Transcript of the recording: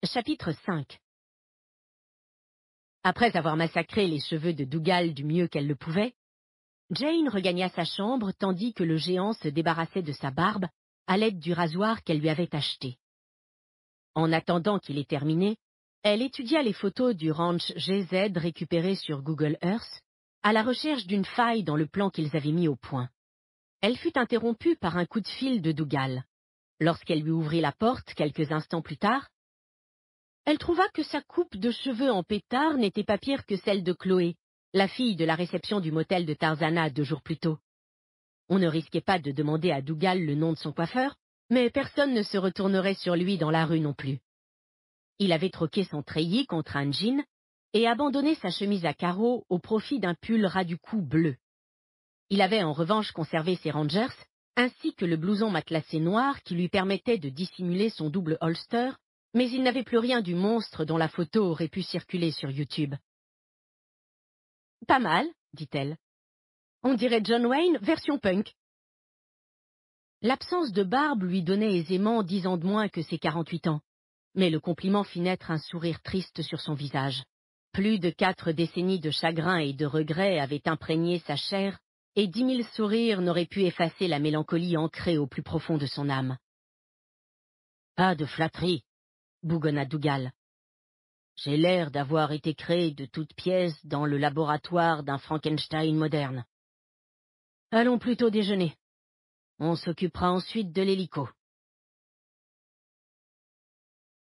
Chapitre 5. Après avoir massacré les cheveux de Dougal du mieux qu'elle le pouvait, Jane regagna sa chambre tandis que le géant se débarrassait de sa barbe à l'aide du rasoir qu'elle lui avait acheté. En attendant qu'il ait terminé, elle étudia les photos du ranch GZ récupérées sur Google Earth à la recherche d'une faille dans le plan qu'ils avaient mis au point. Elle fut interrompue par un coup de fil de Dougal. Lorsqu'elle lui ouvrit la porte quelques instants plus tard, elle trouva que sa coupe de cheveux en pétard n'était pas pire que celle de Chloé, la fille de la réception du motel de Tarzana 2 jours plus tôt. On ne risquait pas de demander à Dougal le nom de son coiffeur, mais personne ne se retournerait sur lui dans la rue non plus. Il avait troqué son treillis contre un jean et abandonné sa chemise à carreaux au profit d'un pull ras du cou bleu. Il avait en revanche conservé ses Rangers, ainsi que le blouson matelassé noir qui lui permettait de dissimuler son double holster, mais il n'avait plus rien du monstre dont la photo aurait pu circuler sur YouTube. « Pas mal, dit-elle. On dirait John Wayne, version punk. » L'absence de barbe lui donnait aisément 10 ans de moins que ses 48 ans, mais le compliment fit naître un sourire triste sur son visage. Plus de 4 décennies de chagrin et de regret avaient imprégné sa chair, et 10 000 sourires n'auraient pu effacer la mélancolie ancrée au plus profond de son âme. « Pas de flatterie, » bougonna Dougal. « J'ai l'air d'avoir été créé de toutes pièces dans le laboratoire d'un Frankenstein moderne. Allons plutôt déjeuner. On s'occupera ensuite de l'hélico. »